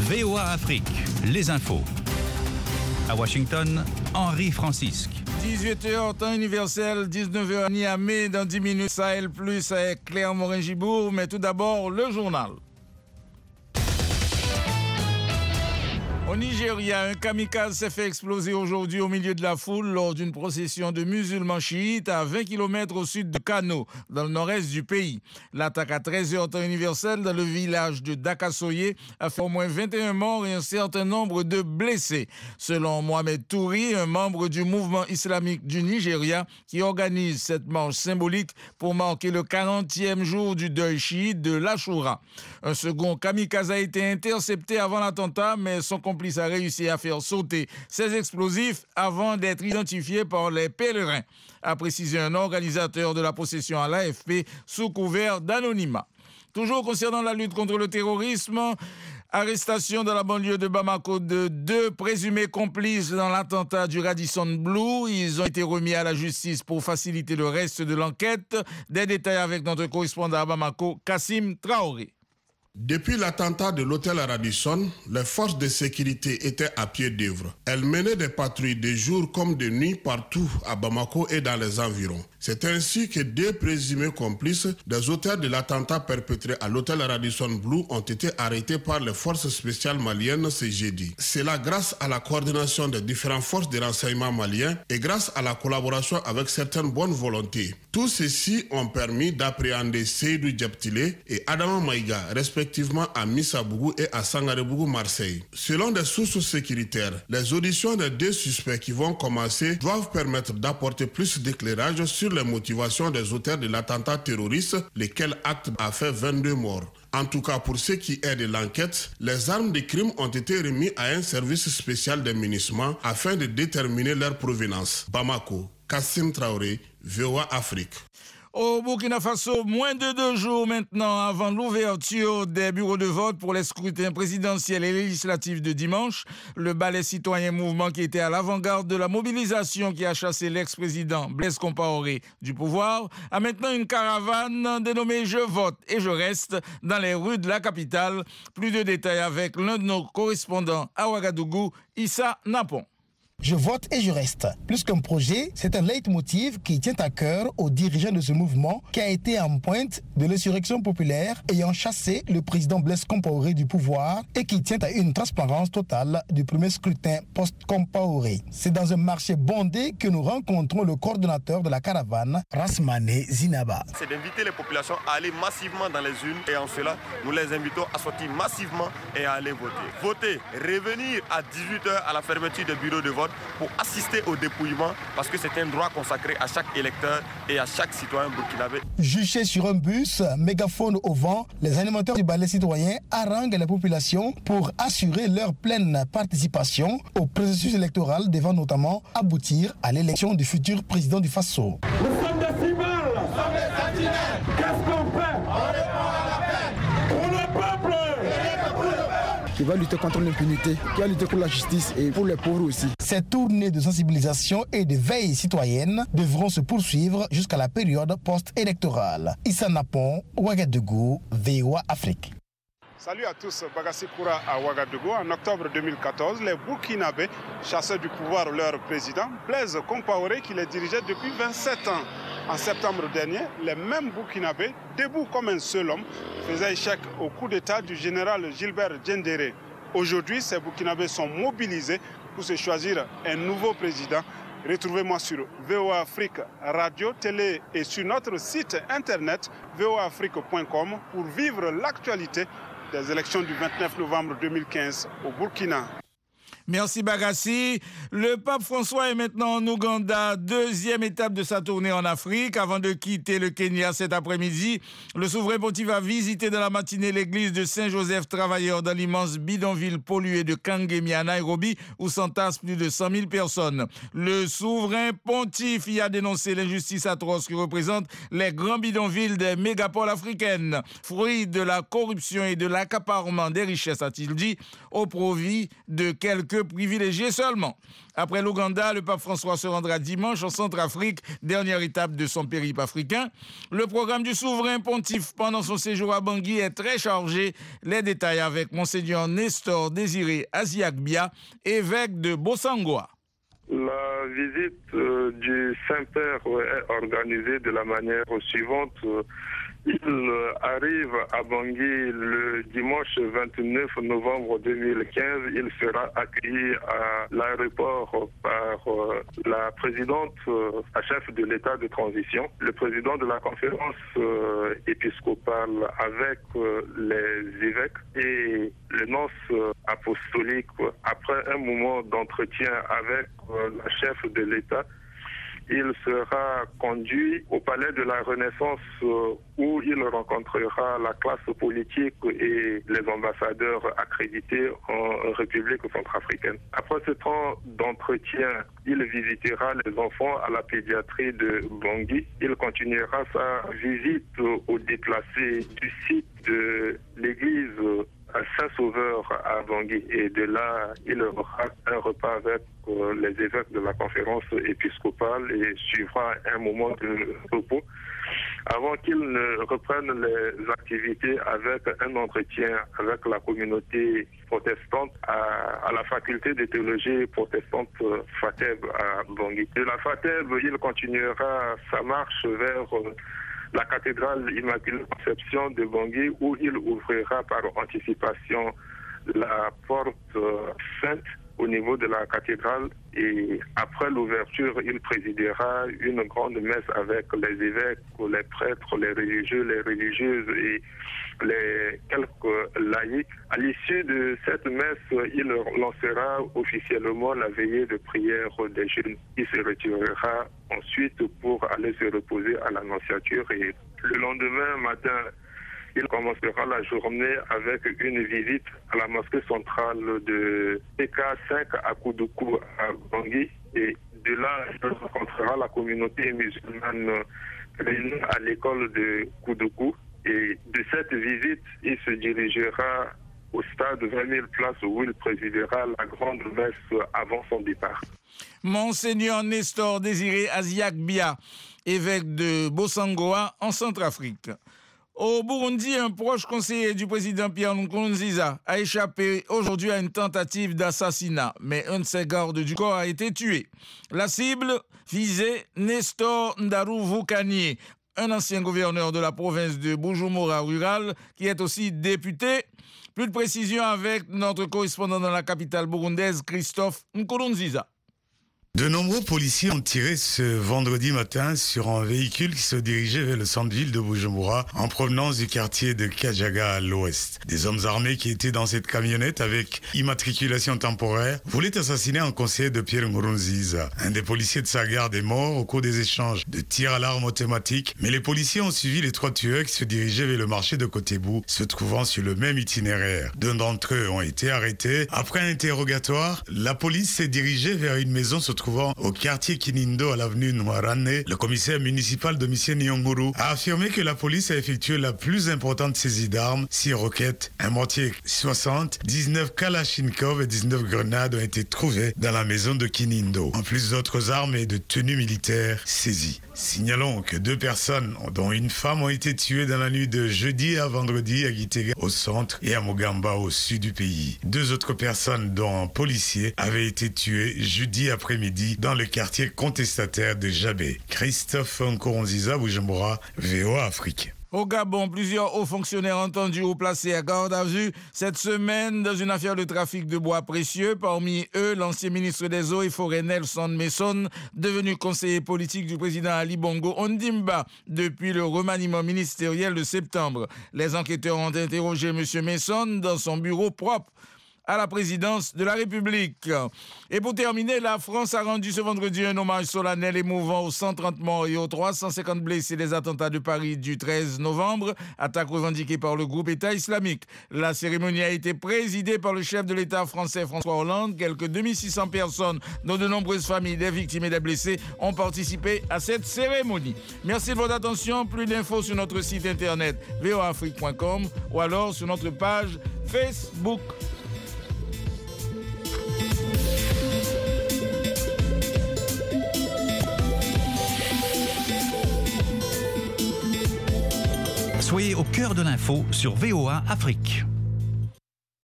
VOA Afrique, les infos. À Washington, Henri Francisque. 18h, temps universel, 19h à Niamey, dans 10 minutes, Sahel Plus avec Claire Morin-Gibourg, mais tout d'abord, le journal. Au Nigeria, un kamikaze s'est fait exploser aujourd'hui au milieu de la foule lors d'une procession de musulmans chiites à 20 km au sud de Kano, dans le nord-est du pays. L'attaque à 13h temps universel dans le village de Dakasoye a fait au moins 21 morts et un certain nombre de blessés. Selon Mohamed Touri, un membre du mouvement islamique du Nigeria qui organise cette marche symbolique pour marquer le 40e jour du deuil chiite de l'Ashura. Un second kamikaze a été intercepté avant l'attentat, mais son complice a réussi à faire sauter ces explosifs avant d'être identifié par les pèlerins, a précisé un organisateur de la procession à l'AFP sous couvert d'anonymat. Toujours concernant la lutte contre le terrorisme, arrestation dans la banlieue de Bamako de 2 présumés complices dans l'attentat du Radisson Blu. Ils ont été remis à la justice pour faciliter le reste de l'enquête. Des détails avec notre correspondant à Bamako, Kassim Traoré. Depuis l'attentat de l'hôtel Radisson, les forces de sécurité étaient à pied d'œuvre. Elles menaient des patrouilles de jour comme de nuit partout à Bamako et dans les environs. C'est ainsi que 2 présumés complices des auteurs de l'attentat perpétré à l'hôtel Radisson Blu ont été arrêtés par les forces spéciales maliennes ce jeudi. C'est là grâce à la coordination des différentes forces de renseignement maliens et grâce à la collaboration avec certaines bonnes volontés. Tous ceux-ci ont permis d'appréhender Seydou Djeptile et Adama Maïga, respectivement à Missabougou et à Sangarebougou, Marseille. Selon des sources sécuritaires, les auditions des 2 suspects qui vont commencer doivent permettre d'apporter plus d'éclairage sur les motivations des auteurs de l'attentat terroriste, lesquels acte a fait 22 morts. En tout cas, pour ce qui est de l'enquête, les armes de crime ont été remises à un service spécial des MINUSMA afin de déterminer leur provenance. Bamako, Kassim Traoré, VOA Afrique. Au Burkina Faso, moins de 2 jours maintenant avant l'ouverture des bureaux de vote pour les scrutins présidentiels et législatifs de dimanche, le Balai Citoyen Mouvement qui était à l'avant-garde de la mobilisation qui a chassé l'ex-président Blaise Compaoré du pouvoir a maintenant une caravane dénommée « Je vote et je reste » dans les rues de la capitale. Plus de détails avec l'un de nos correspondants à Ouagadougou, Issa Napon. Je vote et je reste. Plus qu'un projet, c'est un leitmotiv qui tient à cœur aux dirigeants de ce mouvement qui a été en pointe de l'insurrection populaire ayant chassé le président Blaise Compaoré du pouvoir et qui tient à une transparence totale du premier scrutin post-Compaoré. C'est dans un marché bondé que nous rencontrons le coordonnateur de la caravane, Rasmane Zinaba. C'est d'inviter les populations à aller massivement dans les urnes et en cela, nous les invitons à sortir massivement et à aller voter. Voter, revenir à 18h à la fermeture des bureaux de vote pour assister au dépouillement parce que c'est un droit consacré à chaque électeur et à chaque citoyen burkinabé. Juchés sur un bus, mégaphone au vent, les animateurs du Balai Citoyen haranguent les populations pour assurer leur pleine participation au processus électoral devant notamment aboutir à l'élection du futur président du Faso. Nous sommes des civils, nous sommes des sentinelles. Qu'est-ce qu'on fait? On répond à la paix. Pour le peuple. Qui va lutter contre l'impunité, qui va lutter pour la justice et pour les pauvres aussi. Ces tournées de sensibilisation et de veille citoyenne devront se poursuivre jusqu'à la période post-électorale. Issa Napon, Ouagadougou, VOA Afrique. Salut à tous, Bagassi Koura à Ouagadougou. En octobre 2014, les Burkinabés chassaient du pouvoir leur président, Blaise Compaoré, qui les dirigeait depuis 27 ans. En septembre dernier, les mêmes Burkinabés, debout comme un seul homme, faisaient échec au coup d'État du général Gilbert Diendéré. Aujourd'hui, ces Burkinabés sont mobilisés pour se choisir un nouveau président. Retrouvez-moi sur VOA Afrique Radio, télé et sur notre site internet voaafrique.com pour vivre l'actualité des élections du 29 novembre 2015 au Burkina. Merci Bagassi. Le pape François est maintenant en Ouganda, 2e étape de sa tournée en Afrique. Avant de quitter le Kenya cet après-midi, le souverain pontife va visiter dans la matinée l'église de Saint-Joseph Travailleur dans l'immense bidonville pollué de Kangemi à Nairobi où s'entassent plus de 100 000 personnes. Le souverain pontife y a dénoncé l'injustice atroce que représentent les grands bidonvilles des mégapoles africaines, fruit de la corruption et de l'accaparement des richesses, a-t-il dit, au profit de quelques quelques privilégiés seulement. Après l'Ouganda, le pape François se rendra dimanche en Centrafrique, dernière étape de son périple africain. Le programme du souverain pontife pendant son séjour à Bangui est très chargé. Les détails avec Monseigneur Nestor Désiré Aziakbia, évêque de Bossangoa. La visite du Saint-Père est organisée de la manière suivante. Il arrive à Bangui le dimanche 29 novembre 2015. Il sera accueilli à l'aéroport par la présidente, la chef de l'État de transition, le président de la conférence épiscopale avec les évêques et le nonce apostolique. Après un moment d'entretien avec la chef de l'État, il sera conduit au palais de la Renaissance où il rencontrera la classe politique et les ambassadeurs accrédités en République centrafricaine. Après ce temps d'entretien, il visitera les enfants à la pédiatrie de Bangui. Il continuera sa visite aux déplacés du site de l'église Saint-Sauveur à Bangui, et de là, il aura un repas avec les évêques de la conférence épiscopale et suivra un moment de repos avant qu'il ne reprenne les activités avec un entretien avec la communauté protestante à la faculté de théologie protestante FATEB à Bangui. De la FATEB, il continuera sa marche vers la cathédrale Immaculée Conception de Bangui, où il ouvrira par anticipation la porte sainte au niveau de la cathédrale, et après l'ouverture, il présidera une grande messe avec les évêques, les prêtres, les religieux, les religieuses et les quelques laïcs. À l'issue de cette messe, il lancera officiellement la veillée de prière des jeunes. Il se retirera ensuite pour aller se reposer à l'Annonciature, et le lendemain matin, il commencera la journée avec une visite à la mosquée centrale de PK5 à Koudoukou à Bangui, et de là, il rencontrera la communauté musulmane réunie à l'école de Koudoukou. Et de cette visite, il se dirigera au stade 20 000 places où il présidera la grande messe avant son départ. Monseigneur Nestor Désiré Aziakbia, évêque de Bossangoa en Centrafrique. Au Burundi, un proche conseiller du président Pierre Nkurunziza a échappé aujourd'hui à une tentative d'assassinat, mais un de ses gardes du corps a été tué. La cible visait Nestor Ndarouvou-Kanié, un ancien gouverneur de la province de Bujumbura rural, qui est aussi député. Plus de précisions avec notre correspondant dans la capitale burundaise, Christophe Nkurunziza. De nombreux policiers ont tiré ce vendredi matin sur un véhicule qui se dirigeait vers le centre-ville de Bujumbura en provenance du quartier de Kajaga à l'ouest. Des hommes armés qui étaient dans cette camionnette avec immatriculation temporaire voulaient assassiner un conseiller de Pierre Nkurunziza. Un des policiers de sa garde est mort au cours des échanges de tirs à l'arme automatique, mais les policiers ont suivi les trois tueurs qui se dirigeaient vers le marché de Kotebu, se trouvant sur le même itinéraire. Deux d'entre eux ont été arrêtés. Après un interrogatoire, la police s'est dirigée vers une maison se trouvant au quartier Kinindo à l'avenue Noirane. Le commissaire municipal de Missier Nyonguru a affirmé que la police a effectué la plus importante saisie d'armes. 6 roquettes, un mortier 60, 19 Kalachnikov et 19 grenades ont été trouvées dans la maison de Kinindo, en plus d'autres armes et de tenues militaires saisies. Signalons que 2 personnes, dont une femme, ont été tuées dans la nuit de jeudi à vendredi à Gitega au centre et à Mogamba au sud du pays. 2 autres personnes, dont un policier, avaient été tuées jeudi après-midi dans le quartier contestataire de Jabé. Christophe Nkurunziza, Bujumbura, VOA Afrique. Au Gabon, plusieurs hauts fonctionnaires entendus ou placés à garde à vue cette semaine dans une affaire de trafic de bois précieux. Parmi eux, l'ancien ministre des Eaux et Forêts Nelson Messon, devenu conseiller politique du président Ali Bongo Ondimba depuis le remaniement ministériel de septembre. Les enquêteurs ont interrogé M. Messon dans son bureau propre à la présidence de la République. Et pour terminer, la France a rendu ce vendredi un hommage solennel émouvant aux 130 morts et aux 350 blessés des attentats de Paris du 13 novembre, attaque revendiquée par le groupe État islamique. La cérémonie a été présidée par le chef de l'État français François Hollande. Quelques 2600 personnes, dont de nombreuses familles des victimes et des blessés, ont participé à cette cérémonie. Merci de votre attention. Plus d'infos sur notre site internet voafrique.com ou alors sur notre page Facebook. Soyez au cœur de l'info sur VOA Afrique.